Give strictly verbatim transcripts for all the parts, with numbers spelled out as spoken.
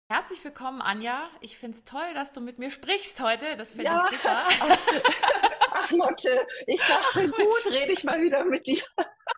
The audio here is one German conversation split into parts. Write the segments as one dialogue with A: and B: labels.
A: Herzlich willkommen, Anja. Ich finde es toll, dass du mit mir sprichst heute. Das finde ich
B: Ja,
A: super.
B: ach, ach Lotte, ich
A: Ach
B: dachte,
A: Mensch.
B: gut, rede ich mal wieder mit dir.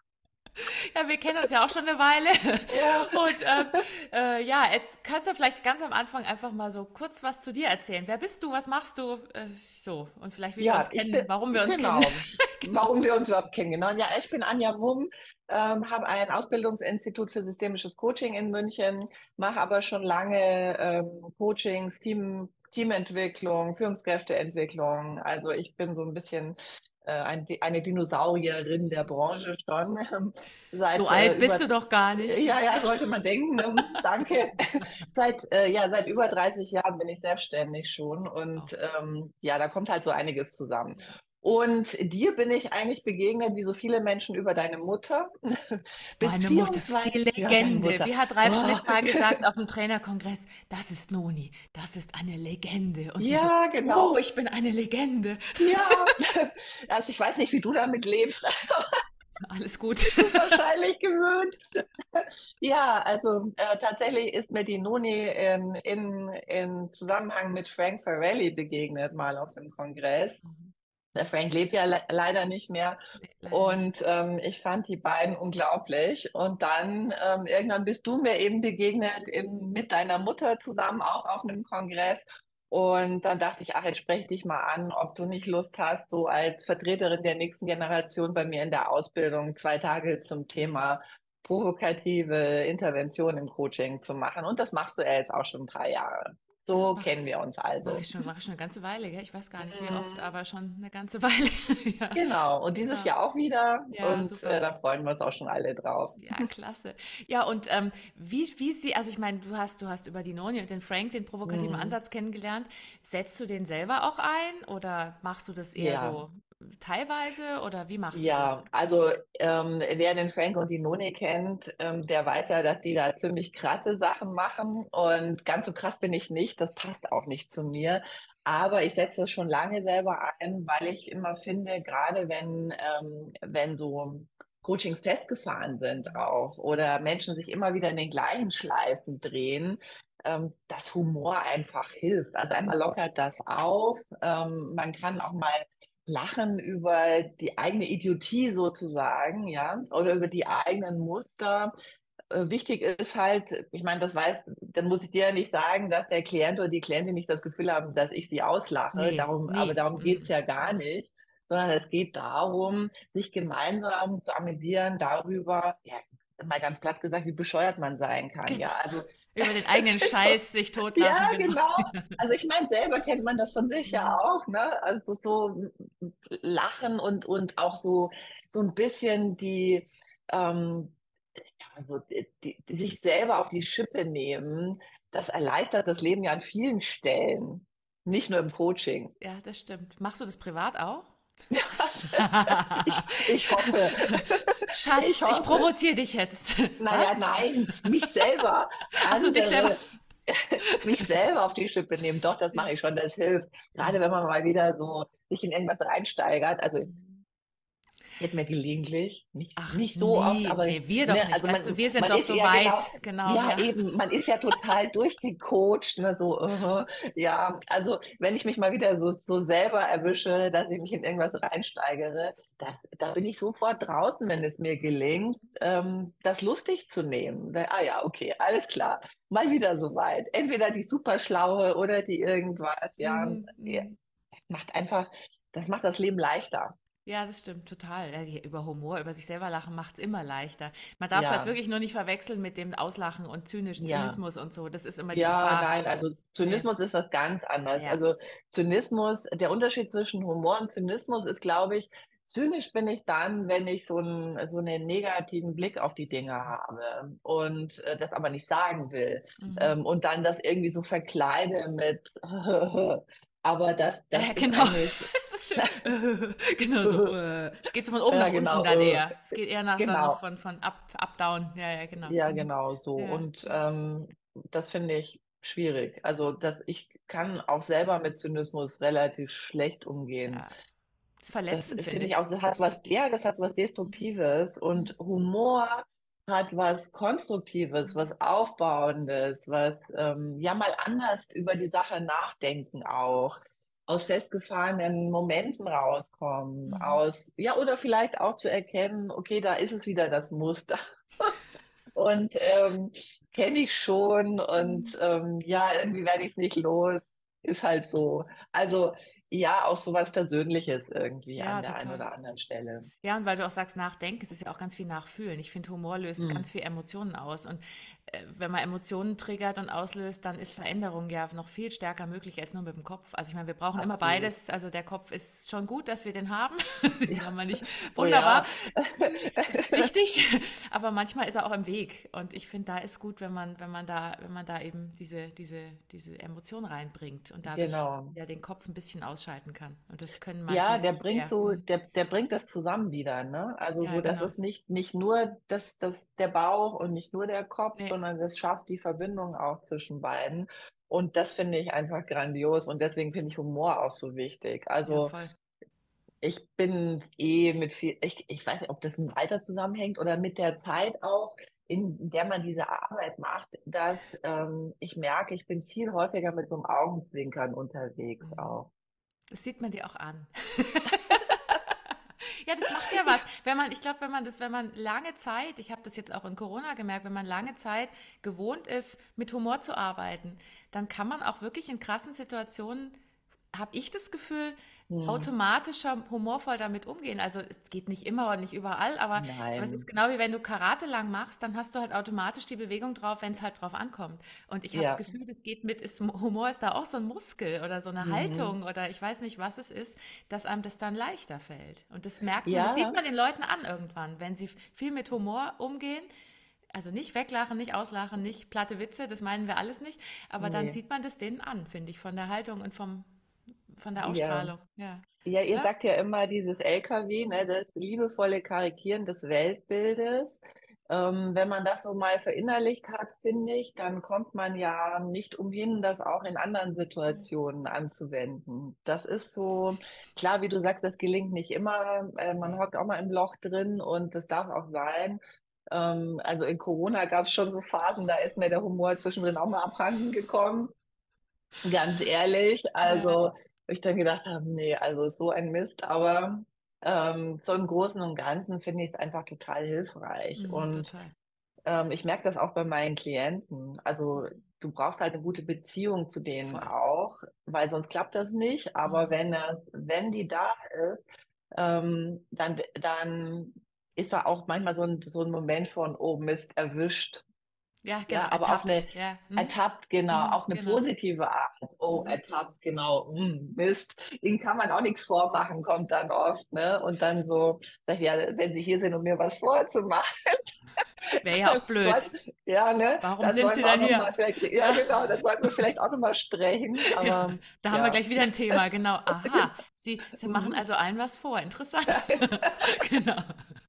A: Ja, wir kennen uns ja auch schon eine Weile.
B: Ja,
A: Und ähm, äh, ja, äh, kannst du vielleicht ganz am Anfang einfach mal so kurz was zu dir erzählen? Wer bist du? Was machst du? Äh, so. Und vielleicht, wie wir
B: ja,
A: uns
B: ich bin,
A: kennen, warum wir uns kennen.
B: genau,
A: Genau.
B: warum wir uns überhaupt kennengelernt. Ja, ich bin Anja Wumm, ähm, habe ein Ausbildungsinstitut für systemisches Coaching in München, mache aber schon lange ähm, Coachings, Team, Teamentwicklung, Führungskräfteentwicklung. Also ich bin so ein bisschen äh, ein, eine Dinosaurierin der Branche schon.
A: So
B: Seit äh,
A: alt bist
B: über
A: du doch gar nicht.
B: Ja, ja, sollte man denken. Ähm, danke. Seit, äh, ja, seit über dreißig Jahren bin ich selbstständig schon
A: Oh.
B: und ähm, ja, da kommt halt so einiges zusammen. Und dir bin ich eigentlich begegnet, wie so viele Menschen, über deine Mutter.
A: Meine Mutter, die
B: Beziehungsweise, ja, deine
A: Legende.
B: Mutter.
A: Wie hat Ralf
B: Oh,
A: Schmidt mal gesagt auf dem Trainerkongress? Das ist Noni, das ist eine Legende. Und sie so,
B: ja,
A: oh,
B: genau.
A: ich bin eine Legende.
B: Ja, also ich weiß nicht, wie du damit lebst,
A: Alles gut.
B: bist du wahrscheinlich gewöhnt. Ja, also äh, tatsächlich ist mir die Noni ähm, in, in Zusammenhang mit Frank Farrelly begegnet, mal auf dem Kongress. Der Frank lebt ja le leider nicht mehr.
A: Nee, leider nicht.
B: Und ähm, ich fand die beiden unglaublich. Und dann ähm, irgendwann bist du mir eben begegnet, eben mit deiner Mutter zusammen auch auf einem Kongress. Und dann dachte ich, ach, jetzt spreche ich dich mal an, ob du nicht Lust hast, so als Vertreterin der nächsten Generation bei mir in der Ausbildung zwei Tage zum Thema provokative Intervention im Coaching zu machen. Und das machst du ja jetzt auch schon drei Jahre.
A: Ja, das
B: So
A: mache
B: kennen wir uns
A: mach
B: also.
A: ich schon, mache ich schon eine ganze Weile, gell? Ich weiß gar nicht wie oft,
B: Mm,
A: aber schon eine ganze Weile. Ja,
B: Genau, und dieses
A: genau.
B: Jahr auch wieder.
A: Ja,
B: Und äh,
A: super.
B: da freuen wir uns auch schon alle drauf.
A: Ja, klasse. Ja, und ähm, wie, wie sie, also ich meine, du hast, du hast über die Noni und den Frank den provokativen
B: Mm,
A: Ansatz kennengelernt. Setzt du den selber auch ein oder machst du das eher
B: Ja,
A: so teilweise oder wie machst du das?
B: ja, also ähm, wer den Frank und die Noni kennt, ähm, der weiß ja, dass die da ziemlich krasse Sachen machen. Und ganz so krass bin ich nicht, das passt auch nicht zu mir. Aber ich setze das schon lange selber ein, weil ich immer finde, gerade wenn, ähm, wenn so Coachings festgefahren sind auch oder Menschen sich immer wieder in den gleichen Schleifen drehen, ähm, dass Humor einfach hilft. Also einmal lockert das auf. Ähm, man kann auch mal lachen über die eigene Idiotie sozusagen, ja, oder über die eigenen Muster. Äh, wichtig ist halt, ich meine, das weiß, dann muss ich dir ja nicht sagen, dass der Klient oder die Klientin nicht das Gefühl haben, dass ich sie auslache.
A: Nee,
B: Darum, aber
A: nie.
B: darum geht's
A: Mm.
B: ja gar nicht, sondern es geht darum, sich gemeinsam zu amüsieren darüber, ja, mal ganz platt gesagt, wie bescheuert man sein kann.
A: Genau.
B: Ja, also
A: Über den eigenen
B: so,
A: Scheiß sich totlachen,
B: ja,
A: genau.
B: genau. Also ich meine, selber kennt man das von sich ja
A: Mm.
B: auch, ne? Also so Lachen und, und auch so, so ein bisschen die, ähm, also die, die, die sich selber auf die Schippe nehmen, das erleichtert das Leben ja an vielen Stellen, nicht nur im Coaching.
A: Ja, das stimmt. Machst du das privat auch?
B: Ich, ich hoffe, ich
A: Schatz, ich
B: hoffe.
A: provoziere dich jetzt.
B: Naja,
A: Was?
B: nein, mich selber,
A: Ach so, dich selber.
B: andere mich selber auf die Schippe nehmen. Doch, das
A: Ja.
B: mache ich schon, das hilft. Gerade
A: Ja.
B: wenn man mal wieder so sich in irgendwas reinsteigert. Also
A: Mhm.
B: passiert mir gelegentlich, nicht,
A: Ach,
B: nicht so oft,
A: nie.
B: aber
A: Nee, wir doch
B: ne,
A: nicht.
B: also
A: Weißt du,
B: man,
A: wir sind
B: man
A: doch
B: ist
A: so
B: ja genau,
A: weit. Genau,
B: ja
A: ja.
B: eben, man ist ja total durchgecoacht, ne, so, uh, ja, also wenn ich mich mal wieder so, so selber erwische, dass ich mich in irgendwas reinsteigere, das, da bin ich sofort draußen, wenn es mir gelingt, ähm, das lustig zu nehmen. Da, ah ja, okay, alles klar, mal wieder soweit. Entweder die Superschlaue oder die irgendwas, ja,
A: Mm,
B: ja,
A: mm.
B: das macht einfach, das macht das Leben leichter.
A: Ja, das stimmt, total. Ja, die- über Humor, über sich selber lachen macht es immer leichter. Man darf es halt
B: Ja,
A: wirklich nur nicht verwechseln mit dem Auslachen und Zynisch,
B: ja.
A: Zynismus und so. Das ist immer die
B: Ja,
A: Gefahr.
B: nein, also
A: Nee.
B: Zynismus ist was ganz anderes.
A: Ja.
B: Also Zynismus, der Unterschied zwischen Humor und Zynismus ist, glaube ich, zynisch bin ich dann, wenn ich so einen, so einen negativen Blick auf die Dinge habe und äh, das aber nicht sagen will.
A: Mhm.
B: Ähm, und dann das irgendwie so verkleide mit, aber das,
A: Ja,
B: das
A: ja,
B: ist
A: genau.
B: eigentlich,
A: Es ist schön. Genau so. Äh, geht so von oben
B: ja,
A: nach unten
B: genau,
A: dann
B: äh,
A: eher. Es geht eher nach dann noch
B: genau,
A: von, von up, up, down. Ja, ja, genau.
B: ja,
A: Mhm.
B: genau so.
A: Ja,
B: Und
A: ja.
B: ähm, das finde ich schwierig. Also, dass ich kann auch selber mit Zynismus relativ schlecht umgehen.
A: Ja. Das ist
B: Das
A: verletzend, finde
B: finde ich
A: ich.
B: auch, das hat was, ja, das hat was
A: Mhm.
B: Destruktives. Und
A: Mhm.
B: Humor hat was Konstruktives, was Aufbauendes, was ähm, ja mal anders über die Sache nachdenken auch, aus festgefahrenen Momenten rauskommen,
A: Mhm.
B: aus, ja, oder vielleicht auch zu erkennen, okay, da ist es wieder das Muster. Und ähm, kenne ich schon
A: Mhm.
B: und ähm, ja, irgendwie werde ich es nicht los. Ist halt so. Also ja, auch so was Persönliches irgendwie an
A: Ja,
B: der einen
A: total.
B: oder anderen Stelle.
A: Ja, und weil du auch sagst, nachdenken, es ist ja auch ganz viel Nachfühlen. Ich finde, Humor löst
B: Hm.
A: ganz viel Emotionen aus. Und äh, wenn man Emotionen triggert und auslöst, dann ist Veränderung ja noch viel stärker möglich als nur mit dem Kopf. Also ich meine, wir brauchen immer
B: Absolut.
A: beides. Also der Kopf ist schon gut, dass wir den haben. Den
B: Ja.
A: haben wir nicht.
B: Oh
A: Wunderbar.
B: ja.
A: Ist wichtig, aber manchmal ist er auch im Weg. Und ich finde, da ist gut, wenn man, wenn man da, wenn man da eben diese, diese, diese Emotion reinbringt und dadurch
B: Genau.
A: ja den Kopf ein bisschen ausschalten kann. Und das können
B: Ja,
A: manche
B: der bringt
A: schwer.
B: so,
A: Hm.
B: der, der bringt das zusammen wieder, ne? Also
A: Ja,
B: so, das
A: genau.
B: ist nicht, nicht nur das, das, der Bauch und nicht nur der Kopf,
A: Nee.
B: sondern das schafft die Verbindung auch zwischen beiden. Und das finde ich einfach grandios und deswegen finde ich Humor auch so wichtig.
A: Ja,
B: Also
A: voll.
B: ich bin eh mit viel, ich, ich weiß nicht, ob das mit dem Alter zusammenhängt oder mit der Zeit auch, in der man diese Arbeit macht, dass ähm, ich merke, ich bin viel häufiger mit so einem Augenzwinkern unterwegs
A: Mhm.
B: auch.
A: Das sieht man dir auch an. Ja, das macht ja was. Wenn man, ich glaube, wenn man das, wenn man lange Zeit, ich habe das jetzt auch in Corona gemerkt, wenn man lange Zeit gewohnt ist, mit Humor zu arbeiten, dann kann man auch wirklich in krassen Situationen, habe ich das Gefühl,
B: Hm.
A: automatischer humorvoll damit umgehen. Also es geht nicht immer und nicht überall, aber, aber es ist
B: Nein.
A: genau wie wenn du Karate lang machst, dann hast du halt automatisch die Bewegung drauf, wenn es halt drauf ankommt. Und ich habe das
B: Ja.
A: Gefühl, das geht mit, ist, Humor ist da auch so ein Muskel oder so eine
B: Mhm.
A: Haltung oder ich weiß nicht, was es ist, dass einem das dann leichter fällt. Und das merkt man, das sieht
B: Ja,
A: man den Leuten an irgendwann, wenn sie viel mit Humor umgehen. Also nicht weglachen, nicht auslachen, nicht platte Witze, das meinen wir alles nicht. Aber dann
B: nee.
A: sieht man das denen an, finde ich, von der Haltung und vom, von der
B: Ja.
A: Ausstrahlung. Ja.
B: Ja, ihr
A: Oder?
B: sagt ja immer dieses L K W, ne, das liebevolle Karikieren des Weltbildes. Ähm, wenn man das so mal verinnerlicht hat, finde ich, dann kommt man ja nicht umhin, das auch in anderen Situationen anzuwenden. Das ist so, klar, wie du sagst, das gelingt nicht immer. Äh, man
A: Nee.
B: hockt auch mal im Loch drin und das darf auch sein. Ähm, also in Corona gab es schon so Phasen, da ist mir der Humor zwischendrin auch mal abhanden gekommen. Ganz ehrlich,
A: Ja.
B: also wo ich dann gedacht habe, nee, also so ein Mist, aber ähm, so im Großen und Ganzen finde ich es einfach total hilfreich.
A: Mhm,
B: Und
A: total.
B: ähm, ich merke das auch bei meinen Klienten. Also du brauchst halt eine gute Beziehung zu denen
A: Voll.
B: auch, weil sonst klappt das nicht. Aber
A: Mhm.
B: wenn das, wenn die da ist, ähm, dann, dann ist da auch manchmal so ein, so ein Moment von, oh Mist, erwischt.
A: Ja, genau,
B: Ja, aber auf eine
A: ertappt. Ja. Mhm.
B: ertappt, genau,
A: Mhm.
B: auf eine
A: Genau.
B: positive Art. Oh,
A: Mhm.
B: ertappt, genau, hm, Mist. Ihnen kann man auch nichts vormachen, kommt dann oft, ne? Und dann so, sag ich, ja, wenn Sie hier sind, um mir was vorzumachen,
A: Wäre ja auch
B: dann
A: blöd.
B: sollten, ja, ne,
A: Warum
B: dann
A: sind
B: sollten
A: Sie
B: wir auch
A: dann
B: noch
A: hier?
B: mal vielleicht, ja,
A: Ja,
B: genau, dann sollten wir vielleicht auch noch mal sprechen,
A: ja.
B: aber
A: Da haben wir
B: ja,
A: gleich wieder ein Thema. Genau. Aha.
B: genau.
A: Sie, Sie machen
B: Mhm.
A: also allen was vor. Interessant. Genau.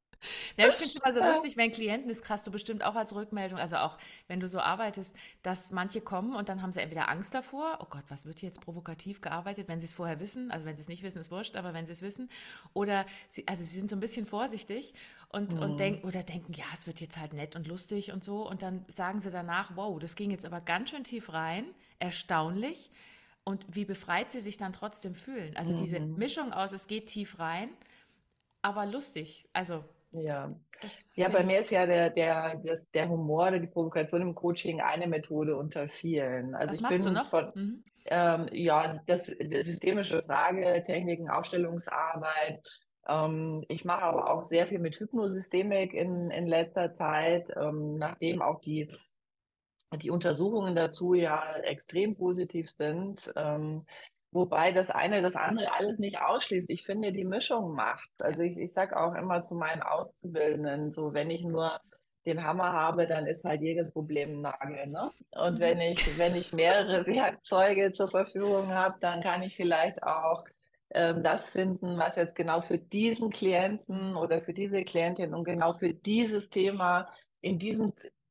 A: Ja, ich finde es immer so lustig, wenn Klienten, das kriegst du bestimmt auch als Rückmeldung, also auch wenn du so arbeitest, dass manche kommen und dann haben sie entweder Angst davor, oh Gott, was wird hier jetzt provokativ gearbeitet, wenn sie es vorher wissen, also wenn sie es nicht wissen, ist wurscht, aber wenn sie es wissen, oder sie, also sie sind so ein bisschen vorsichtig und, und
B: Mhm.
A: denken, oder denken, ja, es wird jetzt halt nett und lustig und so und dann sagen sie danach, wow, das ging jetzt aber ganz schön tief rein, erstaunlich und wie befreit sie sich dann trotzdem fühlen. Also diese
B: Mhm.
A: Mischung aus, es geht tief rein, aber lustig, also
B: Ja.
A: das
B: Ja, bei
A: finde
B: mir
A: ich.
B: ist ja der, der, das, der Humor oder die Provokation im Coaching eine Methode unter vielen. Also
A: Was
B: ich
A: machst du
B: bin
A: noch?
B: von,
A: Mhm.
B: ähm, ja, das, das systemische Fragetechniken, Aufstellungsarbeit. Ähm, ich mache aber auch sehr viel mit Hypnosystemik in, in letzter Zeit, ähm, nachdem auch die, die Untersuchungen dazu ja extrem positiv sind. Ähm, wobei das eine das andere alles nicht ausschließt. Ich finde, die Mischung macht.
A: Ja.
B: Also ich, ich sage auch immer zu meinen Auszubildenden, so wenn ich nur den Hammer habe, dann ist halt jedes Problem ein Nagel, ne? Und
A: Mhm.
B: wenn ich, wenn ich mehrere Werkzeuge zur Verfügung habe, dann kann ich vielleicht auch ähm, das finden, was jetzt genau für diesen Klienten
A: Mhm.
B: oder für diese Klientin und genau für dieses Thema in diesem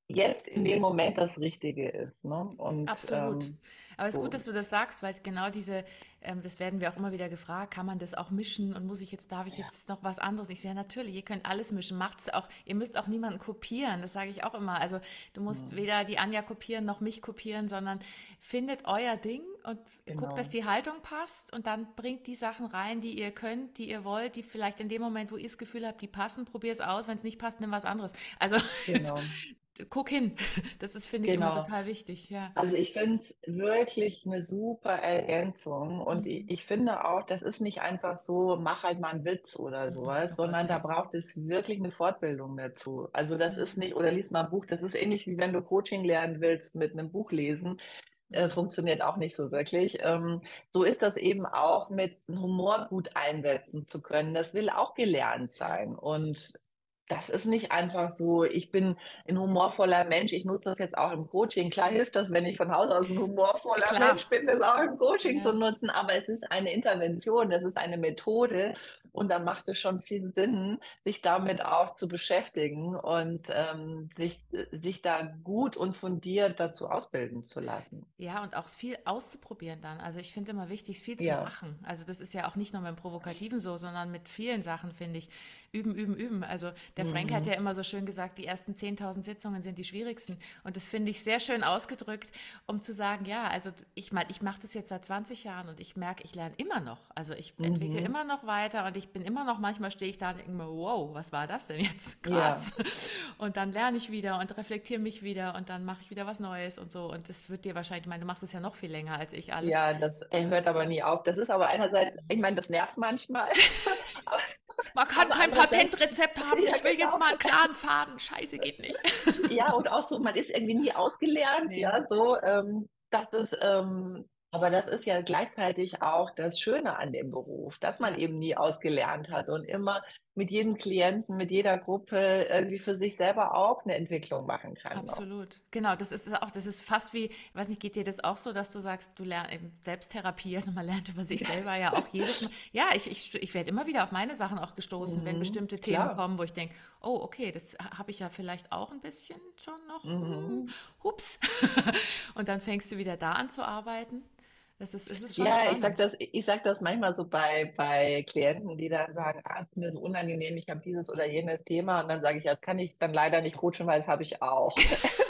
B: jetzt in dem Moment das Richtige ist, ne? Und
A: Absolut.
B: ähm,
A: Aber es ist gut,
B: so,
A: dass du das sagst, weil genau diese, ähm, das werden wir auch immer wieder gefragt, kann man das auch mischen und muss ich jetzt, darf ich
B: ja.
A: jetzt noch was anderes? Ich sehe, ja, natürlich, ihr könnt alles mischen, macht's auch, ihr müsst auch niemanden kopieren, das sage ich auch immer. Also du musst
B: Hm,
A: weder die Anja kopieren noch mich kopieren, sondern findet euer Ding und guckt, dass
B: genau,
A: die Haltung passt und dann bringt die Sachen rein, die ihr könnt, die ihr wollt, die vielleicht in dem Moment, wo ihr das Gefühl habt, die passen, probier es aus, wenn es nicht passt, nimm was anderes. Also jetzt,
B: genau,
A: guck hin. Das ist, finde ich, immer
B: genau.
A: total wichtig, ja.
B: Also ich finde es wirklich eine super Ergänzung und ich,
A: Mhm.
B: ich finde auch, das ist nicht einfach so, mach halt mal einen Witz oder
A: Mhm.
B: sowas,
A: Oh Gott,
B: sondern da
A: nee.
B: braucht es wirklich eine Fortbildung dazu. Also das ist
A: Mhm.
B: nicht, oder lies mal ein Buch, das ist ähnlich wie wenn du Coaching lernen willst mit einem Buch lesen, äh,
A: Mhm.
B: funktioniert auch nicht so wirklich. Ähm, so ist das eben auch mit Humor gut einsetzen zu können. Das will auch gelernt
A: Ja,
B: sein und das ist nicht einfach so, ich bin ein humorvoller Mensch. Ich nutze das jetzt auch im Coaching. Klar hilft das, wenn ich von Haus aus ein humorvoller
A: klar.
B: Mensch bin, das auch im Coaching zu
A: Ja.
B: nutzen. Aber es ist eine Intervention, das ist eine Methode. Und da macht es schon viel Sinn, sich damit auch zu beschäftigen und ähm, sich, sich da gut und fundiert dazu ausbilden zu lassen.
A: Ja, und auch viel auszuprobieren dann. Also ich finde immer wichtig, viel zu
B: Ja.
A: machen. Also das ist ja auch nicht nur mit dem Provokativen so, sondern mit vielen Sachen, finde ich. Üben, üben, üben. Also der Frank hat ja
B: Mhm.
A: immer so schön gesagt, die ersten zehntausend Sitzungen sind die schwierigsten. Und das finde ich sehr schön ausgedrückt, um zu sagen, ja, also ich meine, ich mache das jetzt seit zwanzig Jahren und ich merke, ich lerne immer noch. Also ich entwickle
B: Mhm.
A: immer noch weiter und ich bin immer noch, manchmal stehe ich da und denke mir, wow, was war das denn jetzt?
B: Ja.
A: Krass. Und dann lerne ich wieder und reflektiere mich wieder und dann mache ich wieder was Neues und so. Und das wird dir wahrscheinlich, ich meine, du machst es ja noch viel länger als ich alles.
B: Ja, das äh, hört aber nie auf. Das ist aber einerseits, ich meine, das nervt manchmal, aber,
A: Man kann
B: aber
A: kein
B: andererseits,
A: Patentrezept haben,
B: ja,
A: ich will jetzt
B: genau.
A: mal einen klaren Faden. Scheiße, geht nicht.
B: Ja, und auch so, man ist irgendwie nie ausgelernt,
A: Nee.
B: ja, so, ähm, das ist, ähm, aber das ist ja gleichzeitig auch das Schöne an dem Beruf, dass man
A: Ja.
B: eben nie ausgelernt hat und immer mit jedem Klienten, mit jeder Gruppe irgendwie für sich selber auch eine Entwicklung machen kann noch.
A: Absolut. Genau, das ist es auch, das ist fast wie, ich weiß nicht, geht dir das auch so, dass du sagst, du lernst eben Selbsttherapie, also man lernt über sich selber ja auch jedes Mal. Ja, ich, ich, ich werde immer wieder auf meine Sachen auch gestoßen, wenn
B: Mhm,
A: bestimmte Themen
B: klar.
A: kommen, wo ich denke, oh, okay, das habe ich ja vielleicht auch ein bisschen schon noch, hm,
B: Mhm.
A: hups. Und dann fängst du wieder da an zu arbeiten. Das ist, es ist schon
B: Ja, ich sag
A: spannend.
B: das, ich sag das manchmal so bei, bei Klienten, die dann sagen, ah, es ist mir so unangenehm, ich habe dieses oder jenes Thema. Und dann sage ich, ja, das kann ich dann leider nicht coachen, weil das habe ich auch.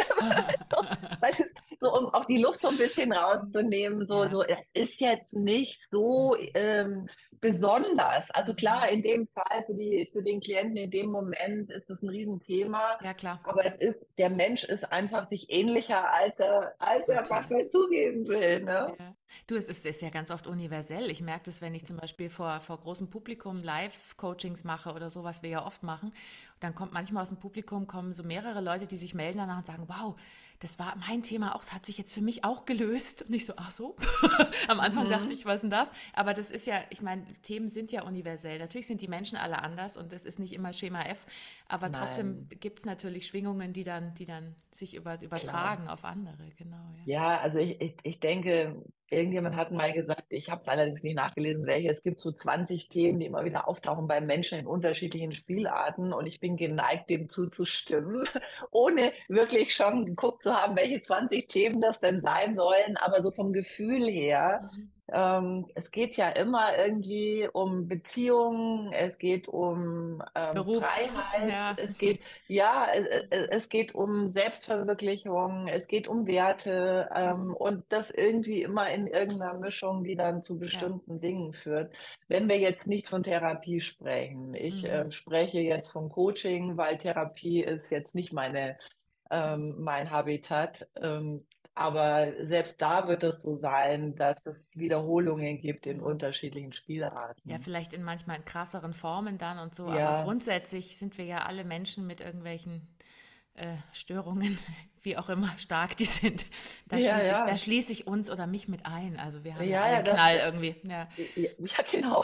B: So, weil es, so, um auch die Luft so ein bisschen rauszunehmen, so,
A: Ja.
B: so, es ist jetzt nicht so ähm, besonders. Also klar,
A: Mhm.
B: in dem Fall für die, für den Klienten in dem Moment ist es ein Riesenthema.
A: Ja, klar.
B: Aber es ist, der Mensch ist einfach sich ähnlicher, als er, als er
A: Total.
B: manchmal zugeben will, ne?
A: Ja. Du, es ist, ist ja ganz oft universell. Ich merke das, wenn ich zum Beispiel vor, vor großem Publikum Live-Coachings mache oder so, was wir ja oft machen. Dann kommt manchmal aus dem Publikum kommen so mehrere Leute, die sich melden danach und sagen, wow, das war mein Thema auch, das hat sich jetzt für mich auch gelöst. Und ich so, ach so. Am Anfang dachte
B: Mhm.
A: ich, was ist denn das? Aber das ist ja, ich meine, Themen sind ja universell. Natürlich sind die Menschen alle anders und es ist nicht immer Schema F, aber trotzdem
B: Nein,
A: gibt es natürlich Schwingungen, die dann, die dann sich über,
B: klar.
A: übertragen auf andere. Genau, ja.
B: Ja, also ich, ich, ich denke, irgendjemand hat mal gesagt, ich habe es allerdings nicht nachgelesen, welche, es gibt so zwanzig Themen, die immer wieder auftauchen bei Menschen in unterschiedlichen Spielarten und ich bin geneigt, dem zuzustimmen, ohne wirklich schon geguckt zu haben, welche zwanzig Themen das denn sein sollen, aber so vom Gefühl her,
A: Mhm.
B: ähm, es geht ja immer irgendwie um Beziehungen, es geht um ähm,
A: Beruf,
B: Freiheit,
A: ja.
B: es geht ja, es, es es geht um Selbstverwirklichung, es geht um Werte,
A: Mhm.
B: ähm, und das irgendwie immer in irgendeiner Mischung, die dann zu
A: Ja.
B: bestimmten Dingen führt. Wenn wir jetzt nicht von Therapie sprechen, ich
A: Mhm.
B: äh, spreche jetzt vom Coaching, weil Therapie ist jetzt nicht meine,
A: Mhm.
B: ähm, mein Habitat. Ähm, aber selbst da wird es so sein, dass es Wiederholungen gibt in
A: Mhm.
B: unterschiedlichen
A: Ja,
B: Spielarten.
A: vielleicht in manchmal in krasseren Formen dann und so, aber
B: Ja,
A: grundsätzlich sind wir ja alle Menschen mit irgendwelchen äh, Störungen, wie auch immer stark die sind. Da
B: ja,
A: schließe ich, da
B: ja.
A: schließe ich uns oder mich mit ein. Also wir haben ja
B: Ja,
A: alle
B: ja,
A: einen
B: das,
A: Knall irgendwie. Ja,
B: ja, ja, genau.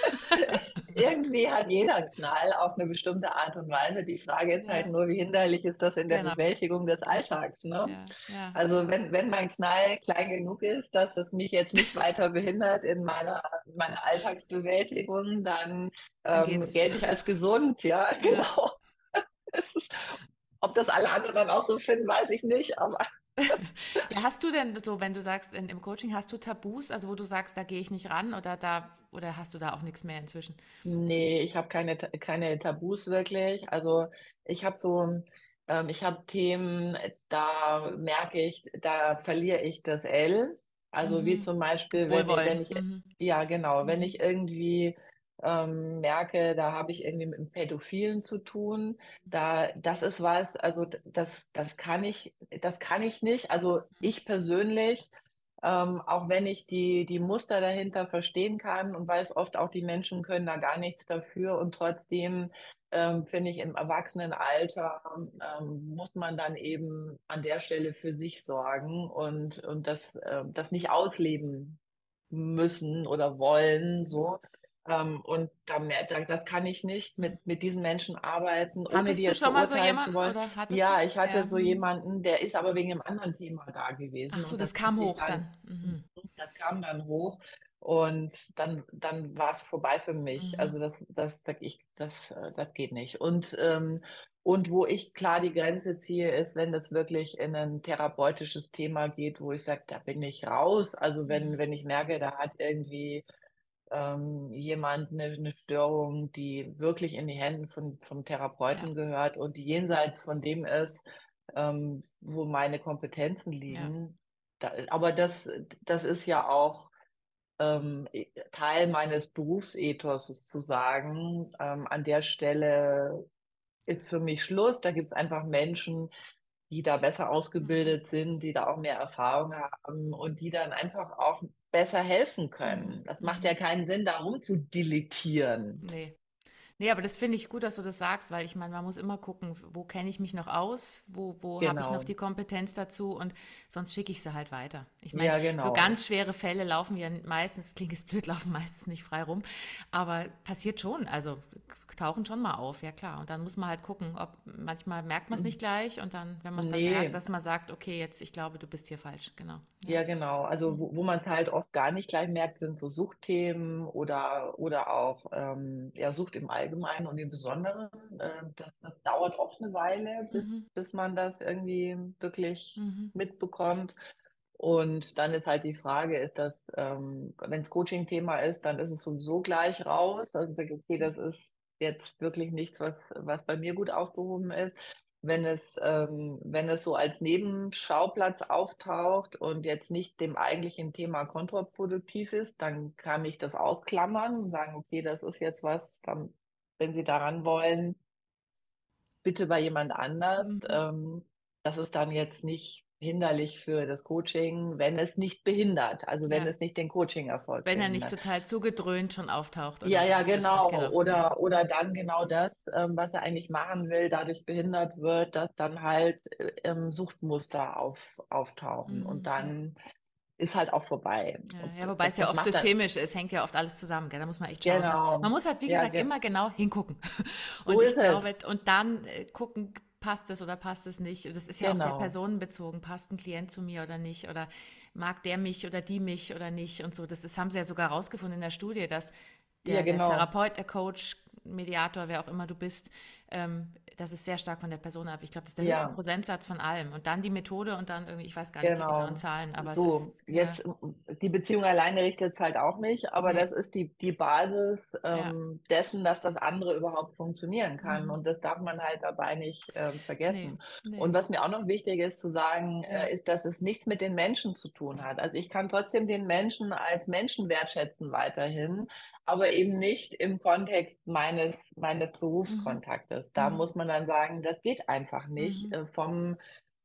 B: Irgendwie hat jeder einen Knall auf eine bestimmte Art und Weise. Die Frage ist halt
A: ja,
B: nur, wie hinderlich ist das in der
A: genau,
B: Bewältigung des
A: richtig.
B: Alltags, ne?
A: Ja, ja,
B: Also wenn, wenn mein Knall klein genug ist, dass es mich jetzt nicht weiter behindert in meiner, meiner Alltagsbewältigung, dann
A: dann
B: ähm,
A: geht's.
B: gelte ich als gesund, ja,
A: Ja.
B: genau. Ob das alle anderen dann auch so finden, weiß ich nicht, aber
A: Ja, hast du denn so, wenn du sagst, in, im Coaching hast du Tabus, also wo du sagst, da gehe ich nicht ran oder da, oder hast du da auch nichts mehr inzwischen?
B: nee, ich habe keine, Ta- keine Tabus wirklich. Also ich habe so, ähm, ich habe Themen, da merke ich, da verliere ich das L. Also wie
A: Mhm.
B: zum
A: Das
B: Beispiel, wenn, ich-
A: Wohlwollen.
B: wenn ich,
A: Mhm.
B: ja genau, wenn
A: Mhm.
B: ich irgendwie ähm, merke, da habe ich irgendwie mit einem Pädophilen zu tun, da, das ist was, also d- das, das kann ich, das kann ich nicht. Also ich persönlich. Ähm, auch wenn ich die, die Muster dahinter verstehen kann und weiß oft auch, die Menschen können da gar nichts dafür und trotzdem ähm, finde ich, im Erwachsenenalter ähm, muss man dann eben an der Stelle für sich sorgen und, und das, äh, das nicht ausleben müssen oder wollen, so. Ähm, und da, mer- da, das kann ich nicht
A: Mhm.
B: mit, mit diesen Menschen arbeiten, ohne die
A: Hattest du
B: jetzt
A: schon mal so
B: verurteilen zu
A: jemanden
B: wollen.
A: oder hattest du?
B: Ja, ich hatte
A: Ja.
B: so
A: Mhm.
B: jemanden, der ist aber wegen einem anderen Thema da gewesen
A: Ach so,
B: und
A: das
B: das
A: kam
B: musste ich
A: hoch
B: dann,
A: dann. Mhm.
B: das kam dann hoch und dann, dann war es vorbei für mich.
A: Mhm.
B: Also das, das, sag ich, das, äh, das geht nicht. Und, ähm, und wo ich klar die Grenze ziehe, ist, wenn das wirklich in ein therapeutisches Thema geht, wo ich sage, da bin ich raus. Also wenn,
A: Mhm.
B: wenn ich merke, da hat irgendwie ähm, jemand eine, eine Störung, die wirklich in die Hände von, vom
A: Ja,
B: Therapeuten gehört und die jenseits von dem ist, ähm, wo meine Kompetenzen
A: ja,
B: liegen. Da, aber das, das ist ja auch ähm, Teil meines Berufsethos zu sagen, ähm, an der Stelle ist für mich Schluss. Da gibt es einfach Menschen, die da besser
A: mhm.
B: ausgebildet sind, die da auch mehr Erfahrung haben und die dann einfach auch besser helfen
A: Mhm.
B: können. Das macht ja
A: Mhm.
B: keinen Sinn, da rumzudilettieren.
A: Nee. Ne, aber das finde ich gut, dass du das sagst, weil ich meine, man muss immer gucken, wo kenne ich mich noch aus, wo, wo habe ich noch
B: Genau.
A: die Kompetenz dazu und sonst schicke ich sie halt weiter. Ich meine,
B: Ja,
A: so
B: genau.
A: ganz schwere Fälle laufen ja meistens, klingt jetzt blöd, laufen meistens nicht frei rum, aber passiert schon, also tauchen schon mal auf, ja klar. Und dann muss man halt gucken, ob manchmal merkt man es nicht gleich und dann, wenn man es dann merkt,
B: Nee,
A: dass man sagt, okay, jetzt, ich glaube, du bist hier falsch, genau. Ja.
B: ja, genau. Also
A: Mhm.
B: wo, wo man es halt oft gar nicht gleich merkt, sind so Suchtthemen oder, oder auch ähm, ja, Sucht im Allgemeinen und im Besonderen. Äh, das, das dauert oft eine Weile, bis,
A: Mhm.
B: bis man das irgendwie wirklich
A: Mhm.
B: mitbekommt. Und dann ist halt die Frage, ist das, ähm, wenn es Coaching-Thema ist, dann ist es sowieso gleich raus. Also ich sage, okay, das ist jetzt wirklich nichts, was, was bei mir gut aufgehoben ist. Wenn es, ähm, wenn es so als Nebenschauplatz auftaucht und jetzt nicht dem eigentlichen Thema kontraproduktiv ist, dann kann ich das ausklammern und sagen, okay, das ist jetzt was, dann, wenn Sie daran wollen, bitte bei jemand anders.
A: Mhm.
B: Ähm, das ist dann jetzt nicht hinderlich für das Coaching, wenn es nicht behindert, also wenn
A: Ja.
B: es nicht den Coaching-Erfolg
A: Wenn er nicht
B: behindert.
A: total zugedröhnt schon auftaucht oder
B: Ja,
A: so.
B: ja,
A: Das macht
B: genau.
A: genau, ja.
B: Oder, oder dann genau das, ähm, was er eigentlich machen will, dadurch behindert wird, dass dann halt äh, ähm, Suchtmuster auf, auftauchen. Und
A: Mhm, ja.
B: dann ist halt auch vorbei.
A: Ja,
B: Und
A: ja, wobei
B: das,
A: es ja
B: das
A: oft
B: macht dann,
A: systemisch ist, hängt ja oft alles zusammen, gell? Da muss man echt schauen. Also man
B: genau,
A: muss halt, wie
B: ja,
A: gesagt,
B: ge
A: immer genau hingucken.
B: so
A: Und ich
B: ist es.
A: glaube, und dann äh, gucken, passt es oder passt es nicht. Das ist ja auch sehr
B: Genau.
A: personenbezogen. Passt ein Klient zu mir oder nicht? Oder mag der mich oder die mich oder nicht? Und so. Das ist, haben sie ja sogar herausgefunden in der Studie, dass
B: Ja,
A: der, der
B: genau.
A: Therapeut, der Coach, Mediator, wer auch immer du bist, ähm, das ist sehr stark von der Person ab. Ich glaube, das ist der höchste
B: Ja.
A: Prozentsatz von allem. Und dann die Methode und dann irgendwie, ich weiß gar nicht die genauen
B: Genau.
A: Zahlen, aber es
B: So,
A: ist, ja,
B: jetzt die Beziehung alleine richtet es halt auch nicht, aber
A: nee,
B: das ist die, die Basis
A: ja.
B: ähm, dessen, dass das andere überhaupt funktionieren kann.
A: Mhm.
B: Und das darf man halt dabei nicht ähm,
A: Nee,
B: vergessen. Und
A: nee.
B: was mir auch noch wichtig ist zu sagen,
A: Ja.
B: äh, ist, dass es nichts mit den Menschen zu tun hat. Also ich kann trotzdem den Menschen als Menschen wertschätzen weiterhin, aber eben nicht im Kontext meines, meines
A: Mhm.
B: Berufskontaktes. Da
A: Mhm.
B: muss man dann sagen, das geht einfach nicht
A: Mhm.
B: äh, vom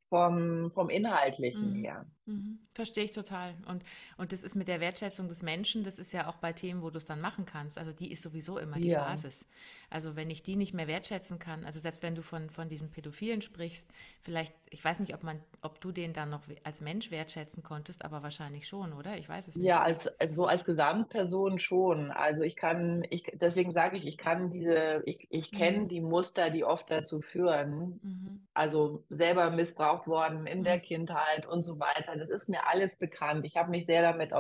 B: vom, vom Inhaltlichen
A: Mhm.
B: her.
A: Mhm. Verstehe ich total. Und, und das ist mit der Wertschätzung des Menschen, das ist ja auch bei Themen, wo du es dann machen kannst. Also die ist sowieso immer die
B: Ja,
A: Basis. Also wenn ich die nicht mehr wertschätzen kann, also selbst wenn du von, von diesem Pädophilen sprichst, vielleicht, ich weiß nicht, ob man, ob du den dann noch als Mensch wertschätzen konntest, aber wahrscheinlich schon, oder? Ich weiß es
B: ja,
A: nicht.
B: als, als so als Gesamtperson schon. Also ich kann, ich, deswegen sage ich, ich kann diese, ich, ich kenne
A: Mhm.
B: die Muster, die oft dazu führen,
A: Mhm.
B: also selber missbraucht worden in der
A: Mhm.
B: Kindheit und so weiter. Das ist mir alles bekannt. Ich habe mich sehr damit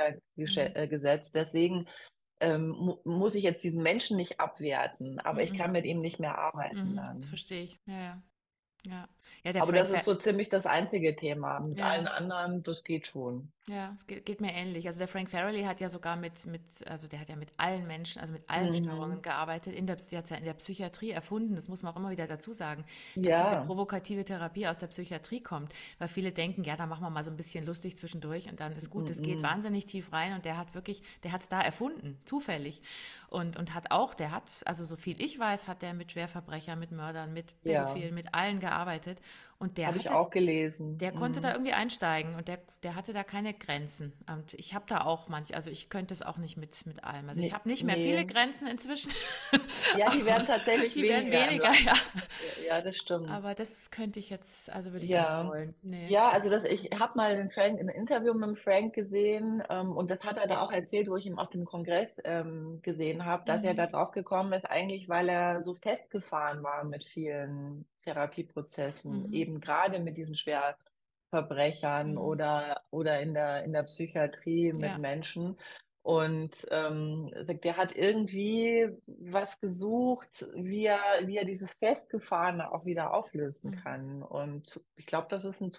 A: Mhm.
B: auseinandergesetzt. Deswegen ähm, mu muss ich jetzt diesen Menschen nicht abwerten, aber ich
A: Mhm.
B: kann mit ihm nicht mehr arbeiten
A: Mhm.
B: dann.
A: Verstehe ich. Ja, ja. Ja. Ja, der
B: Aber
A: Frank
B: das
A: Fer
B: ist so ziemlich das einzige Thema. Mit allen
A: ja.
B: anderen, das geht schon.
A: Ja, es geht, geht mir ähnlich. Also der Frank Farrelly hat ja sogar mit, mit, also der hat ja mit allen Menschen, also mit allen Störungen
B: Mhm.
A: gearbeitet. In der, der hat es ja in der Psychiatrie erfunden. Das muss man auch immer wieder dazu sagen, dass diese
B: Ja.
A: provokative Therapie aus der Psychiatrie kommt. Weil viele denken, ja, da machen wir mal so ein bisschen lustig zwischendurch und dann ist gut. Es geht
B: Mhm.
A: wahnsinnig tief rein und der hat wirklich, der hat es da erfunden, zufällig. Und, und hat auch, der hat, also so viel ich weiß, hat der mit Schwerverbrechern, mit Mördern, mit
B: Ja,
A: Pädophilen, mit allen gearbeitet. Und der
B: habe ich
A: hatte
B: auch gelesen.
A: der konnte da
B: Mhm.
A: irgendwie einsteigen und der, der hatte da keine Grenzen. Und ich habe da auch manch, also ich könnte es auch nicht mit, mit allem. Also ich
B: Nee,
A: habe nicht mehr viele
B: nee.
A: Grenzen inzwischen,
B: Ja, die
A: aber
B: werden tatsächlich
A: die werden
B: weniger im
A: weniger,
B: Laufe.
A: ja.
B: Ja, das stimmt.
A: Aber das könnte ich jetzt, also würde ich auch nicht
B: Ja.
A: wollen. Nee.
B: Ja, also das, ich habe mal den Frank, ein Interview mit dem Frank gesehen, ähm, und das hat er da auch erzählt, wo ich ihn aus dem Kongress ähm, gesehen habe, dass er da
A: Mhm.
B: drauf gekommen ist, eigentlich weil er so festgefahren war mit vielen Therapieprozessen,
A: Mhm.
B: eben gerade mit diesen Schwerverbrechern
A: Mhm.
B: oder, oder in der, in der Psychiatrie mit
A: Ja.
B: Menschen. Und ähm, der hat irgendwie was gesucht, wie er, wie er dieses Festgefahrene auch wieder auflösen
A: Mhm.
B: kann. Und ich glaube, das ist eine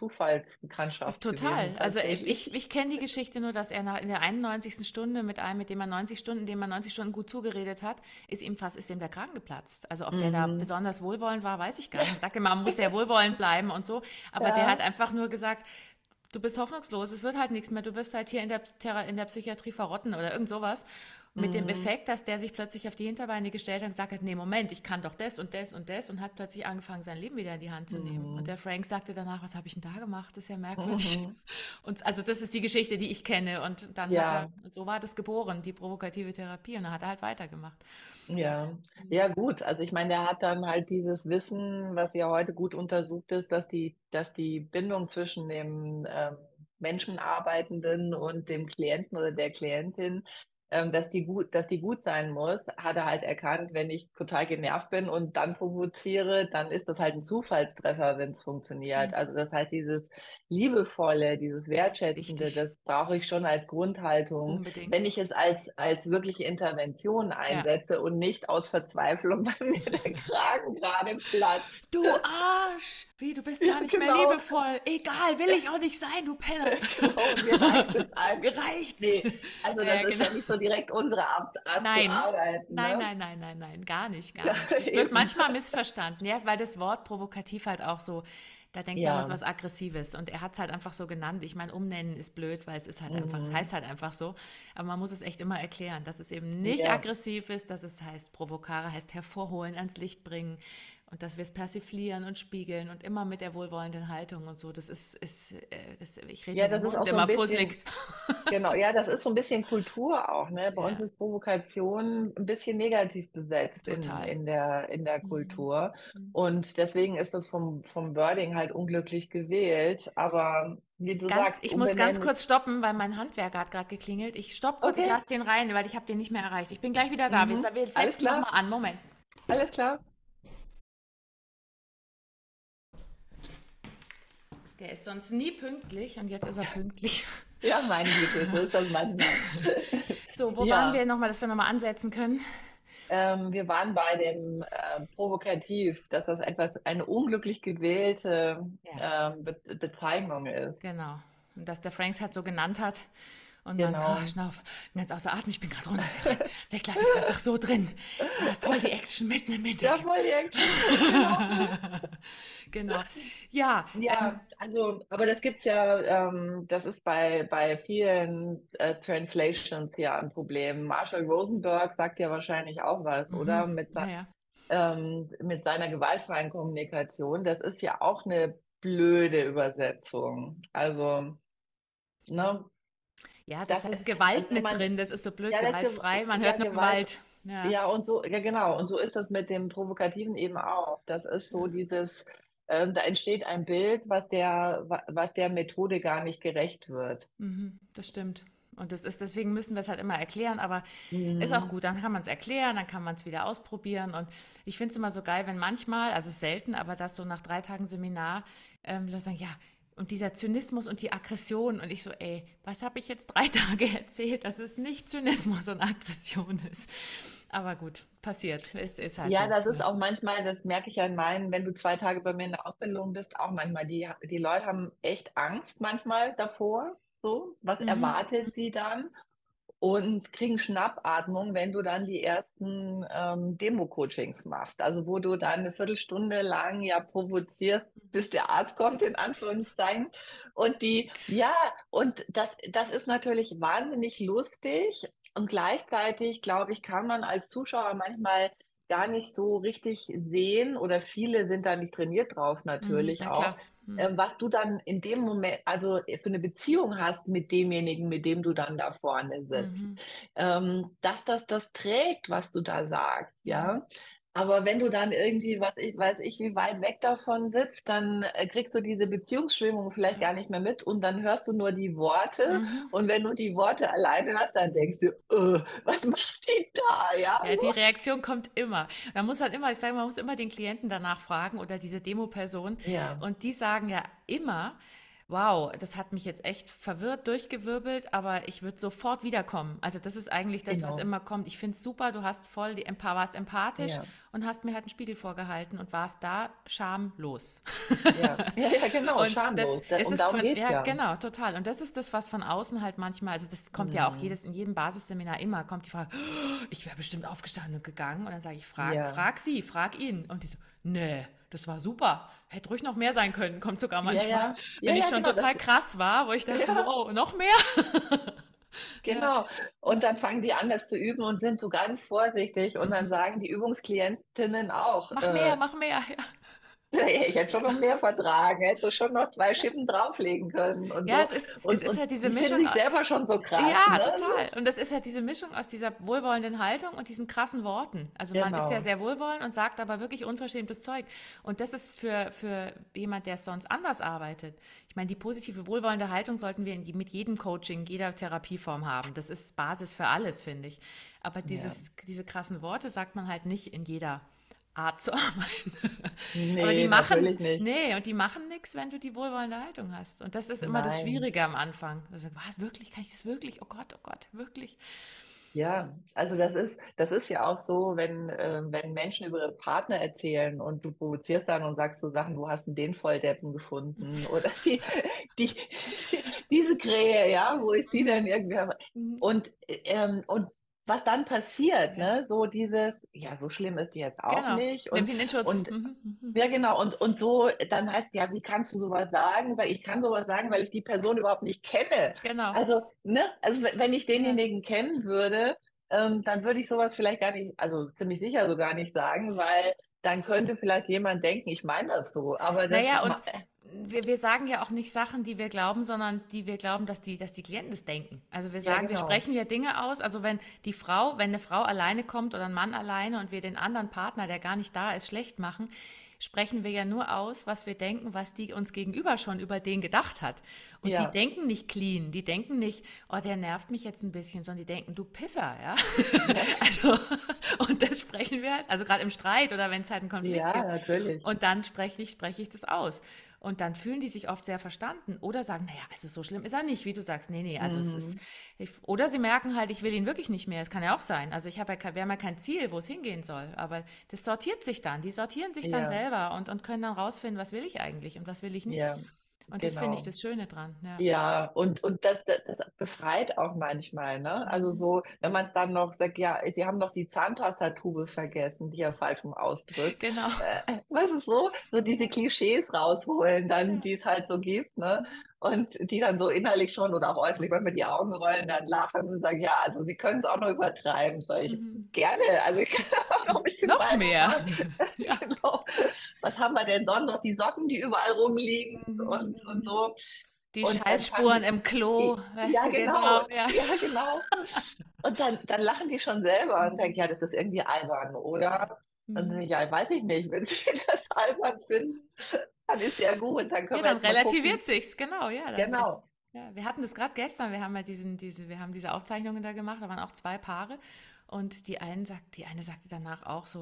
A: Das,
B: Zufallsbekanntschaft gewesen,
A: total. Also äh, ich,
B: tatsächlich.
A: ich kenne die Geschichte nur, dass er nach, in der einundneunzigsten Stunde mit einem, mit dem er neunzig Stunden, dem er neunzig Stunden gut zugeredet hat, ist ihm fast, ist ihm der Kragen geplatzt. Also ob der da
B: Mhm.
A: besonders wohlwollend war, weiß ich gar nicht. Ich sage immer, man muss sehr wohlwollend bleiben und so. Aber der hat
B: Ja.
A: einfach nur gesagt, du bist hoffnungslos, es wird halt nichts mehr, du wirst halt hier in der, Thera- in der Psychiatrie verrotten oder irgend sowas. Mit dem
B: Mhm.
A: Effekt, dass der sich plötzlich auf die Hinterbeine gestellt hat und gesagt hat, nee, Moment, ich kann doch das und das und das und hat plötzlich angefangen, sein Leben wieder in die Hand zu nehmen. Und
B: Mhm.
A: der Frank sagte danach, was habe ich denn da gemacht? Das ist ja merkwürdig.
B: Mhm.
A: Und also das ist die Geschichte, die ich kenne. Und dann hat er,
B: Ja.
A: so war das geboren, die provokative Therapie. Und dann hat er halt weitergemacht.
B: Ja,
A: Ja.
B: ja gut. Also ich meine, der hat dann halt dieses Wissen, was ja heute gut untersucht ist, dass die, dass die Bindung zwischen dem ähm, Menschenarbeitenden und dem Klienten oder der Klientin, ähm, dass die gut, dass die gut sein muss, hat er halt erkannt, wenn ich total genervt bin und dann provoziere, dann ist das halt ein Zufallstreffer, wenn es funktioniert.
A: Mhm.
B: Also das heißt, dieses Liebevolle, dieses
A: Das ist
B: Wertschätzende,
A: wichtig.
B: das brauche ich schon als Grundhaltung,
A: Unbedingt.
B: wenn ich es als, als wirkliche Intervention
A: Ja.
B: einsetze und nicht aus Verzweiflung, weil mir der Kragen gerade platzt.
A: Du Arsch! Wie, du bist
B: Ja,
A: gar nicht mehr
B: genau.
A: liebevoll. Egal, will
B: Ja,
A: ich auch nicht sein, du Penner.
B: genau. Und mir reicht es ein.
A: Mir reicht's.
B: Nee, also
A: Ja,
B: das
A: ja,
B: ist
A: genau.
B: ja nicht so direkt unsere Art, Art zu
A: Nein.
B: arbeiten,
A: Nein,
B: ne?
A: nein, nein, nein, nein, gar nicht, gar
B: Ja,
A: nicht. Es wird
B: eben.
A: manchmal missverstanden, ja, weil das Wort provokativ halt auch so, da denkt man, was
B: Ja.
A: was Aggressives. Und er hat es halt einfach so genannt. Ich meine, umnennen ist blöd, weil es ist halt einfach, es
B: Mhm.
A: heißt halt einfach so. Aber man muss es echt immer erklären, dass es eben nicht
B: Ja.
A: aggressiv ist, dass es heißt, provokare heißt hervorholen, ans Licht bringen. Und dass wir es persiflieren und spiegeln und immer mit der wohlwollenden Haltung und so. Das ist, ist äh, das, ich rede
B: Ja,
A: mir den
B: das ist auch
A: Mund
B: so ein
A: immer
B: bisschen,
A: fusselig.
B: genau, ja, das ist so ein bisschen Kultur auch, ne? Bei uns
A: Ja,
B: ist Provokation ein bisschen negativ besetzt in,
A: total.
B: in der, in der
A: Mhm.
B: Kultur. Und deswegen ist das vom, vom Wording halt unglücklich gewählt. Aber wie du
A: Ganz,
B: sagst,
A: ich muss ganz
B: umbenennen
A: kurz
B: ist
A: stoppen, weil mein Handwerker hat gerade geklingelt. Ich stopp kurz, ich
B: okay.
A: lasse den rein, weil ich habe den nicht mehr erreicht. Ich bin gleich wieder da. Wir,
B: Mhm.
A: wir
B: Alles
A: setzen
B: klar,
A: nochmal an. Moment.
B: alles klar.
A: Der ist sonst nie pünktlich und jetzt ist er pünktlich.
B: Ja, meine Güte, so ist das manchmal.
A: So, wo waren wir
B: Ja,
A: nochmal, dass wir nochmal ansetzen können?
B: ähm, wir waren bei dem äh, Provokativ, dass das etwas eine unglücklich gewählte
A: Ja,
B: ähm, Be Bezeichnung ist.
A: genau. Und dass der Franks halt so genannt hat. Und man, ah,
B: Genau.
A: Schnauf, bin ganz außer Atem, ich bin gerade runtergerannt. Vielleicht lasse ich es einfach so drin. Ah, voll die Action mitten im
B: Ja,
A: Interview.
B: voll die Action. Genau.
A: Genau. Ja, ähm,
B: Ja, also, aber das gibt's ja, ähm, das ist bei, bei vielen äh, Translations ja ein Problem. Marshall Rosenberg sagt ja wahrscheinlich auch was, oder?
A: mhm.
B: Mit,
A: Ja,
B: se-
A: ja.
B: ähm, mit seiner gewaltfreien Kommunikation. Das ist ja auch eine blöde Übersetzung. Also, ne,
A: Ja, das,
B: das,
A: da ist
B: also
A: Gewalt
B: wenn
A: mit
B: man,
A: drin. Das ist so blöd,
B: ja, das, Ge-
A: gewaltfrei. Man
B: ja,
A: hört nur
B: Gewalt.
A: Gewalt. Ja,
B: Ja, und so, ja genau, und so ist das mit dem Provokativen eben auch. Das ist so dieses, ähm, da entsteht ein Bild, was der, wa- was der Methode gar nicht gerecht wird.
A: mhm, das stimmt. Und das ist, deswegen müssen wir es halt immer erklären, aber ist auch
B: Mhm.
A: gut, dann kann man es erklären, dann kann man es wieder ausprobieren. Und ich finde es immer so geil, wenn manchmal, also es ist selten, aber dass so nach drei Tagen Seminar ähm, Leute sagen, ja, und dieser Zynismus und die Aggression. Und ich so, ey, was habe ich jetzt drei Tage erzählt, dass es nicht Zynismus und Aggression ist? Aber gut, passiert. Es ist halt
B: Ja,
A: so.
B: das ist
A: Ja.
B: auch manchmal, das merke ich ja in meinen, wenn du zwei Tage bei mir in der Ausbildung bist, auch manchmal, die, die Leute haben echt Angst manchmal davor, so, was
A: Mhm.
B: erwartet sie dann und kriegen Schnappatmung, wenn du dann die ersten ähm, Demo-Coachings machst, also wo du dann eine Viertelstunde lang ja provozierst, bis der Arzt kommt, in Anführungszeichen. Und die, ja, und das, das ist natürlich wahnsinnig lustig. Und gleichzeitig, glaube ich, kann man als Zuschauer manchmal gar nicht so richtig sehen oder viele sind da nicht trainiert drauf
A: Mhm.
B: natürlich
A: Na
B: auch,
A: klar. Mhm.
B: ähm, was du dann in dem Moment, also für eine Beziehung hast mit demjenigen, mit dem du dann da vorne sitzt,
A: Mhm.
B: ähm, dass das das trägt, was du da sagst,
A: Mhm.
B: ja. Aber wenn du dann irgendwie, was ich, weiß ich, wie weit weg davon sitzt, dann äh, kriegst du diese Beziehungsschwingung vielleicht
A: Ja.
B: gar nicht mehr mit und dann hörst du nur die Worte
A: Mhm.
B: und wenn du die Worte alleine hörst, dann denkst du, äh, was macht die da, ja?
A: Ja, die Reaktion kommt immer. Man muss halt immer, ich sage, man muss immer den Klienten danach fragen oder diese Demo-Person.
B: Ja,
A: Und die sagen ja immer, wow, das hat mich jetzt echt verwirrt, durchgewirbelt, aber ich würde sofort wiederkommen. Also das ist eigentlich das, was
B: genau.
A: immer kommt. Ich finde es super, du hast voll die Empa warst empathisch
B: Ja,
A: und hast mir halt einen Spiegel vorgehalten und warst da schamlos.
B: ja, ja, ja, genau,
A: Und das
B: schamlos. Da,
A: es
B: und
A: ist
B: darum
A: von,
B: geht's
A: ja,
B: ja.
A: genau, total. Und das ist das, was von außen halt manchmal, also das kommt ja auch
B: Hm,
A: jedes, in jedem Basisseminar immer, kommt die Frage, "Oh, ich wäre bestimmt aufgestanden und gegangen. Und dann sage ich, frag,
B: ja,
A: frag sie, frag ihn. Und die so, nee, das war super. Hätte ruhig noch mehr sein können, kommt sogar
B: ja,
A: manchmal,
B: ja, ja,
A: wenn ich
B: ja,
A: schon
B: genau, das,
A: total krass war, wo ich dachte,
B: ja.
A: wow, noch mehr? Ja,
B: Genau. Und
A: ja.
B: dann fangen die an, das zu üben und sind so ganz vorsichtig. Und dann
A: Mhm.
B: sagen die Übungsklientinnen auch,
A: Mach mehr,
B: äh,
A: mach mehr. Ja.
B: ich hätte schon noch mehr vertragen, hätte so schon noch zwei Schippen drauflegen können und
A: Ja,
B: so.
A: es ist, es
B: Und,
A: ist
B: und
A: halt diese
B: die finden
A: Mischung.
B: sich selber schon so krass,
A: Ja,
B: ne?
A: total. Und das ist ja diese Mischung aus dieser wohlwollenden Haltung und diesen krassen Worten. Also man ist ja
B: Genau.
A: sehr wohlwollend und sagt aber wirklich unverschämtes Zeug. Und das ist für, für jemand, der sonst anders arbeitet. Ich meine, die positive, wohlwollende Haltung sollten wir in, mit jedem Coaching, jeder Therapieform haben. Das ist Basis für alles, finde ich. Aber
B: Ja.
A: dieses, diese krassen Worte sagt man halt nicht in jeder Art zu arbeiten. Aber die
B: Nee,
A: machen,
B: natürlich nicht.
A: nee, und die machen nichts, wenn du die wohlwollende Haltung hast. Und das ist immer das
B: Nein.
A: Schwierige am Anfang. Also, was, wirklich? Kann ich das wirklich? Oh Gott, oh Gott, wirklich?
B: Ja, also das ist, das ist ja auch so, wenn, äh, wenn Menschen über ihre Partner erzählen und du provozierst dann und sagst so Sachen, du hast den Volldeppen gefunden oder die, die, diese Krähe, ja, wo ist die denn irgendwie?
A: Mhm.
B: Und, ähm, und was dann passiert,
A: Ja,
B: ne, so dieses, ja, so schlimm ist die jetzt auch
A: genau.
B: nicht
A: Nimm
B: und,
A: ihn in den Schutz.
B: und
A: Mhm, mhm,
B: ja,
A: mhm.
B: genau. Und, und so, dann heißt ja, wie kannst du sowas sagen? Sag, ich kann sowas sagen, weil ich die Person überhaupt nicht kenne.
A: Genau.
B: Also, ne, also wenn wenn ich
A: Ja.
B: denjenigen kennen würde, ähm, dann würde ich sowas vielleicht gar nicht, also ziemlich sicher so gar nicht sagen, weil dann könnte vielleicht jemand denken, ich meine das so. Aber das,
A: Naja, und
B: ma-
A: wir, wir sagen ja auch nicht Sachen, die wir glauben, sondern die wir glauben, dass die, dass die Klienten das denken. Also wir
B: ja,
A: sagen, wir
B: genau.
A: sprechen ja Dinge aus. Also wenn die Frau, wenn eine Frau alleine kommt oder ein Mann alleine und wir den anderen Partner, der gar nicht da ist, schlecht machen, sprechen wir ja nur aus, was wir denken, was die uns gegenüber schon über den gedacht hat. Und die
B: Ja,
A: denken nicht clean, die denken nicht, oh, der nervt mich jetzt ein bisschen, sondern die denken, du Pisser, ja.
B: ja,
A: Also, und das sprechen wir halt, also gerade im Streit oder wenn es halt einen Konflikt
B: ja,
A: gibt.
B: natürlich.
A: Und dann spreche ich, spreche ich das aus. Und dann fühlen die sich oft sehr verstanden oder sagen, naja, also so schlimm ist er nicht, wie du sagst. Nee, nee, also es ist,
B: Mhm.
A: ich, oder sie merken halt, ich will ihn wirklich nicht mehr. Das kann ja auch sein. Also ich habe ja, kein- wir haben ja kein Ziel, wo es hingehen soll. Aber das sortiert sich dann. Die sortieren sich dann
B: Ja,
A: selber und, und können dann rausfinden, was will ich eigentlich und was will ich nicht.
B: ja,
A: Und das finde ich
B: genau.
A: das Schöne dran. Ja.
B: Ja, und, und das, das, das befreit auch manchmal, ne? Also
A: Mhm.
B: so, wenn man dann noch sagt, ja, Sie haben noch die Zahnpastatube vergessen, die er falsch rum ausdrückt.
A: Genau.
B: Äh, was ist so? So diese Klischees rausholen, dann,
A: Ja.
B: die es halt so gibt, ne? Und die dann so innerlich schon oder auch äußerlich, wenn wir die Augen rollen, dann lachen und sagen, ja, also Sie können es auch noch übertreiben. Sag ich,
A: Mhm.
B: gerne, also ich kann auch noch ein bisschen
A: Noch mehr.
B: weitermachen.
A: Ja.
B: Genau. Was haben wir denn sonst noch? Die Socken, die überall rumliegen
A: Mhm.
B: und, und
A: Mhm.
B: so.
A: Die
B: Und dann fangen
A: Scheißspuren
B: die,
A: im Klo, weißt
B: ja,
A: du
B: genau,
A: genau, ja.
B: ja, genau. Und dann, dann lachen die schon selber und denken,
A: Mhm.
B: ja, das ist irgendwie albern,
A: Ja.
B: oder? Und dann,
A: Mhm.
B: ja, weiß ich nicht. Wenn sie das albern finden, dann ist ja gut. Dann
A: Ja,
B: können wir
A: dann
B: jetzt mal
A: relativiert
B: gucken.
A: sich's, genau, ja. Dann,
B: Genau.
A: ja, wir hatten das gerade gestern, wir haben ja diesen, diese, wir haben diese Aufzeichnungen da gemacht, da waren auch zwei Paare und die einen sagt, die eine sagte danach auch so,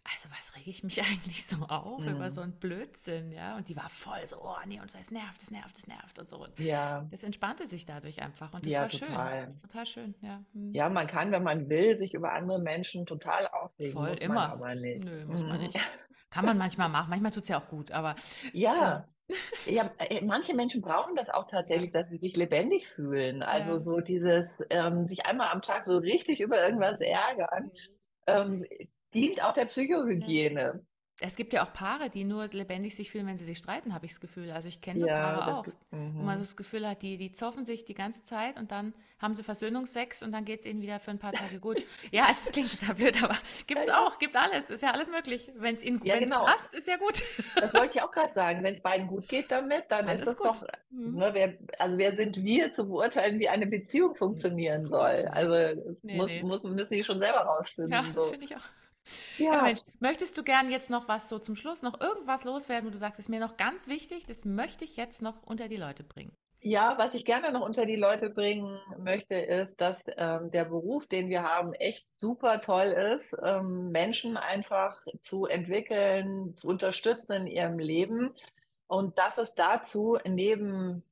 A: also was rege ich mich eigentlich so auf über so
B: Mhm.
A: einen Blödsinn, ja? Und die war voll so, oh nee, und so, es nervt, es nervt, es nervt und so. Und
B: Ja,
A: das entspannte sich dadurch einfach und das
B: ja,
A: war schön.
B: total.
A: Das ist total schön, ja. Hm.
B: Ja, man kann, wenn man will, sich über andere Menschen total aufregen,
A: Voll,
B: muss man
A: immer.
B: aber nicht.
A: Nö, muss man
B: Mhm.
A: nicht. Kann man manchmal machen. Manchmal tut es ja auch gut, aber ja.
B: Ja, ja, äh, manche Menschen brauchen das auch
A: Ja,
B: tatsächlich, dass sie sich lebendig fühlen. Also
A: ja.
B: so dieses, ähm, sich einmal am Tag so richtig über irgendwas ärgern,
A: Mhm.
B: ähm, dient auch der
A: Ja.
B: Psychohygiene.
A: Es gibt ja auch Paare, die nur lebendig sich fühlen, wenn sie sich streiten, habe ich das Gefühl. Also ich kenne so
B: Ja,
A: Paare
B: das
A: auch,
B: gibt,
A: wo man so
B: mhm.
A: das Gefühl hat, die, die zoffen sich die ganze Zeit und dann haben sie Versöhnungsex und dann geht es ihnen wieder für ein paar Tage gut. Ja, es klingt total blöd, aber
B: Ja,
A: gibt's
B: ja,
A: auch, gibt alles, ist ja alles möglich. Wenn es ihnen,
B: ja,
A: wenn es
B: genau.
A: passt, ist ja gut.
B: Das wollte ich auch gerade sagen. Wenn es beiden gut geht damit, dann
A: Dann
B: ist
A: ist
B: das
A: gut.
B: doch,
A: Mhm.
B: ne, wer, also wer sind wir zu beurteilen, wie eine Beziehung funktionieren
A: Oh Gott,
B: soll?
A: nee.
B: Also
A: Nee,
B: muss,
A: nee.
B: muss, müssen die schon selber
A: Ja,
B: rausfinden.
A: das
B: So.
A: finde ich auch. Ja,
B: Ja,
A: Mensch, möchtest du gern jetzt noch was so zum Schluss, noch irgendwas loswerden, wo du sagst, ist mir noch ganz wichtig, das möchte ich jetzt noch unter die Leute bringen?
B: ja, was ich gerne noch unter die Leute bringen möchte, ist, dass ähm, der Beruf, den wir haben, echt super toll ist, ähm, Menschen einfach zu entwickeln, zu unterstützen in ihrem Leben und dass es dazu neben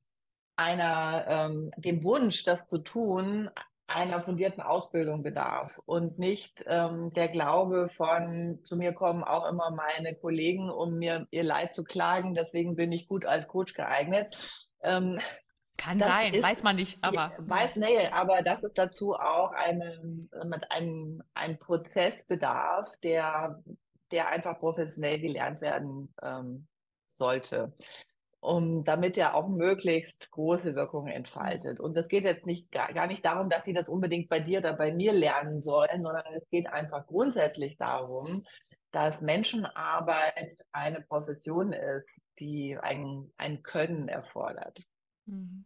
B: einer, ähm, dem Wunsch, das zu tun, einer fundierten Ausbildung bedarf und nicht ähm, der Glaube von, zu mir kommen auch immer meine Kollegen, um mir ihr Leid zu klagen, deswegen bin ich gut als Coach geeignet. Ähm,
A: Kann
B: das
A: sein,
B: ist,
A: weiß man nicht,
B: ja,
A: aber ja.
B: weiß, nee, aber dass es dazu auch eine, mit einem, ein Prozess bedarf, der, der einfach professionell gelernt werden ähm, sollte, um, damit er auch möglichst große Wirkung
A: Hm.
B: entfaltet. Und es geht jetzt nicht, gar, gar nicht darum, dass sie das unbedingt bei dir oder bei mir lernen sollen, sondern es geht einfach grundsätzlich darum, dass Menschenarbeit eine Profession ist, die ein, ein Können erfordert.
A: Mhm.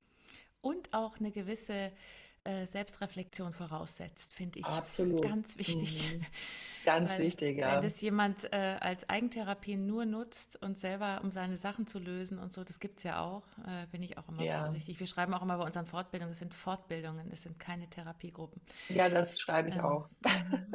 A: Und auch eine gewisse äh, Selbstreflexion voraussetzt, finde ich
B: Absolut.
A: ganz wichtig.
B: Mhm. Ganz
A: Weil
B: wichtig,
A: wenn
B: ja.
A: das jemand äh, als Eigentherapie nur nutzt und selber, um seine Sachen zu lösen und so, das gibt es ja auch, äh, bin ich auch immer
B: Ja,
A: vorsichtig. Wir schreiben auch immer bei unseren Fortbildungen, es sind Fortbildungen, es sind keine Therapiegruppen.
B: ja, das schreibe ich
A: Ähm,
B: auch.
A: mhm.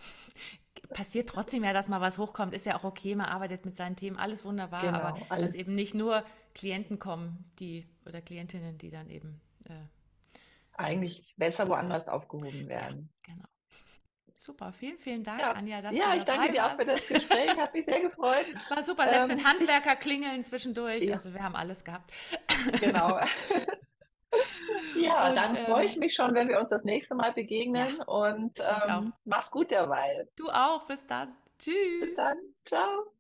A: Passiert trotzdem ja, dass mal was hochkommt, ist ja auch okay, man arbeitet mit seinen Themen, alles wunderbar, aber
B: Genau,
A: dass
B: alles
A: eben nicht nur Klienten kommen, die oder Klientinnen, die dann eben äh, weiß ich
B: eigentlich
A: nicht,
B: besser
A: was.
B: woanders aufgehoben
A: Ja,
B: werden.
A: genau. Super, vielen, vielen Dank,
B: Ja,
A: Anja, dass du
B: ja, ich danke
A: dabei
B: dir auch für
A: warst.
B: das Gespräch, hat mich sehr gefreut.
A: War super, selbst mit
B: Ähm, dich,
A: Handwerker klingeln zwischendurch.
B: ja,
A: Also wir haben alles gehabt.
B: genau. Ja,
A: Und
B: dann freue ich
A: ähm,
B: mich schon, wenn wir uns das nächste Mal
A: ja,
B: begegnen und
A: ich mich auch.
B: ähm, mach's gut derweil.
A: Du auch. Bis dann.
B: Bis
A: Tschüss.
B: dann. Ciao.